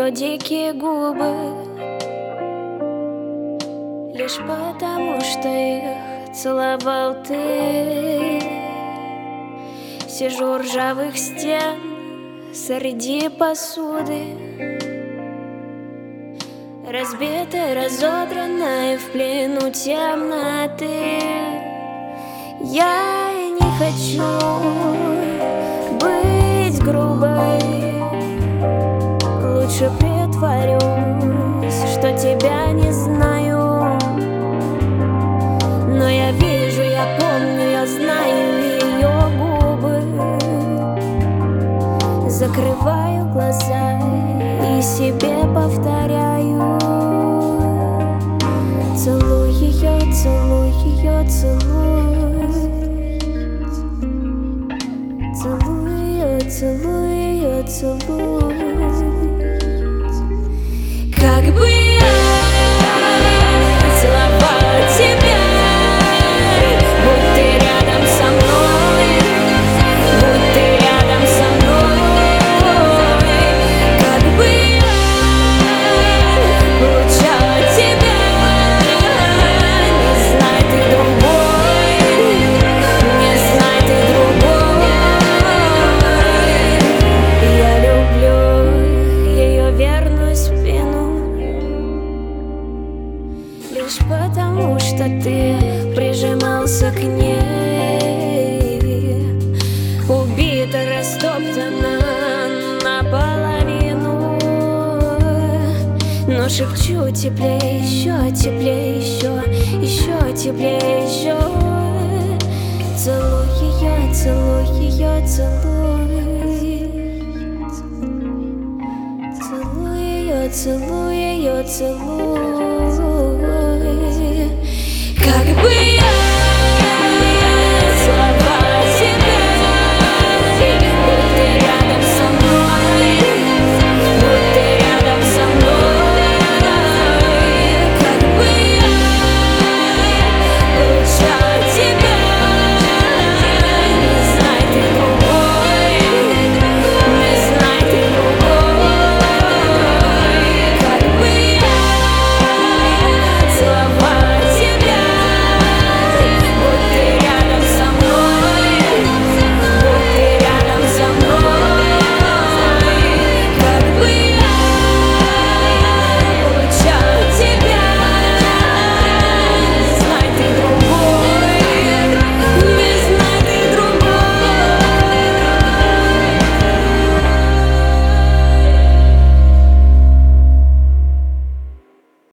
ее дикие губы, лишь потому, что их целовал ты. Сижу у ржавых стен среди посуды, разбитая, разодранная, в плену темноты. Я не хочу быть грубой, лучше притворюсь, что тебя не знаю. Но я вижу, я помню, я знаю ее губы. Закрываю глаза и себе повторяю: целуй ее, целуй ее, целуй. Целуй ее, целуй ее, целуй. Как бы я целовала тебя, будь ты рядом со мной, будь ты рядом со мной. Как бы я получала тебя, не знай ты другой, не знай ты другой. Я люблю ее верную спину, лишь потому, что ты прижимался к ней. Убита, растоптана наполовину, но шепчу теплее, еще теплее, еще теплее, еще. Целуй ее, целуй ее, целуй. Целуй ее, целуй ее, целуй.